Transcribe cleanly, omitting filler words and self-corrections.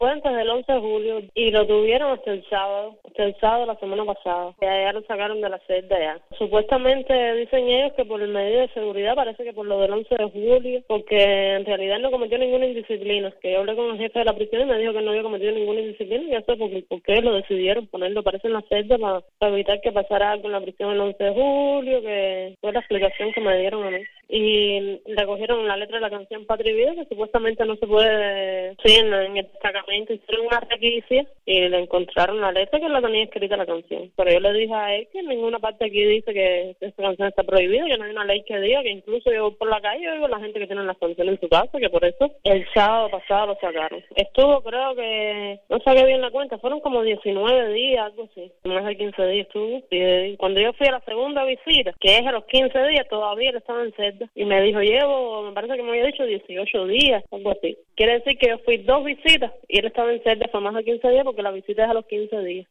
Fue antes del 11 de julio y lo tuvieron hasta el sábado de la semana pasada. Y allá lo sacaron de la celda ya. Supuestamente dicen ellos que por el medio de seguridad, parece que por lo del 11 de julio, porque en realidad no cometió ninguna indisciplina. Que yo hablé con el jefe de la prisión y me dijo que no había cometido ninguna indisciplina y eso porque lo decidieron ponerlo, parece, en la celda para evitar que pasara algo en la prisión el 11 de julio, que fue la explicación que me dieron a mí. Y recogieron la letra de la canción Patria y Vida, que supuestamente no se puede, sí, en el destacamento hicieron una requisia y le encontraron la letra que la tenía escrita la canción. Pero yo le dije a él que en ninguna parte aquí dice que esta canción está prohibida, que no hay una ley que diga, que incluso yo voy por la calle y oigo a la gente que tiene las canciones en su casa, que por eso el sábado pasado lo sacaron. Estuvo, creo que, no saqué bien la cuenta, fueron como 19 días, algo así, más de 15 días estuvo. Y cuando yo fui a la segunda visita, que es a los 15 días, todavía él estaba en celda. Y me dijo, me parece que me había dicho 18 días, algo así. Quiere decir que yo fui 2 visitas y él estaba en celda por más de 15 días porque la visita es a los 15 días.